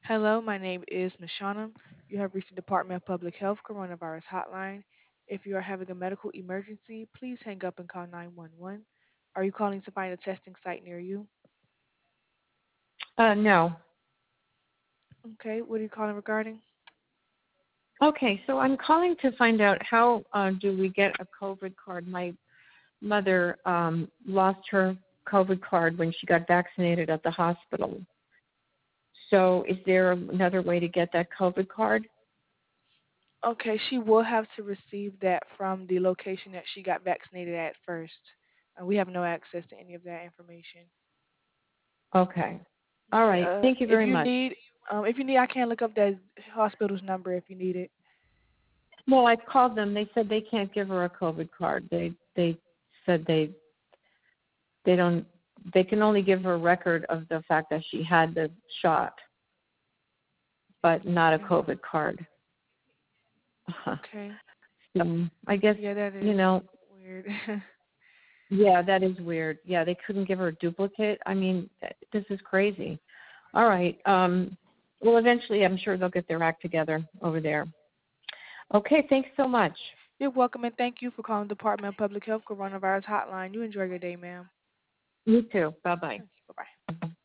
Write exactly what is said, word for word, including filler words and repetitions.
Hello, my name is Mashana. You have reached the Department of Public Health Coronavirus Hotline. If you are having a medical emergency, please hang up and call nine one one. Are you calling to find a testing site near you? Uh, no. Okay, what are you calling regarding? Okay, so I'm calling to find out how uh, do we get a COVID card. My mother um, lost her COVID card when she got vaccinated at the hospital. So is there another way to get that COVID card? Okay, she will have to receive that from the location that she got vaccinated at first. Uh, we have no access to any of that information. Okay. All Okay, right. uh, Thank you if very you much. need, um, if you need, I can look up that hospital's number if you need it. Well, I called them. They said they can't give her a COVID card. They they said they they don't. They can only give her a record of the fact that she had the shot, but not a Okay. COVID card. Okay. So I guess, Yeah, that you is know, weird. yeah, that is weird. Yeah, they couldn't give her a duplicate. I mean, this is crazy. All right. Um, well, eventually, I'm sure they'll get their act together over there. Okay, thanks so much. You're welcome, and thank you for calling the Department of Public Health Coronavirus Hotline. You enjoy your day, ma'am. You too. Bye bye. Bye bye.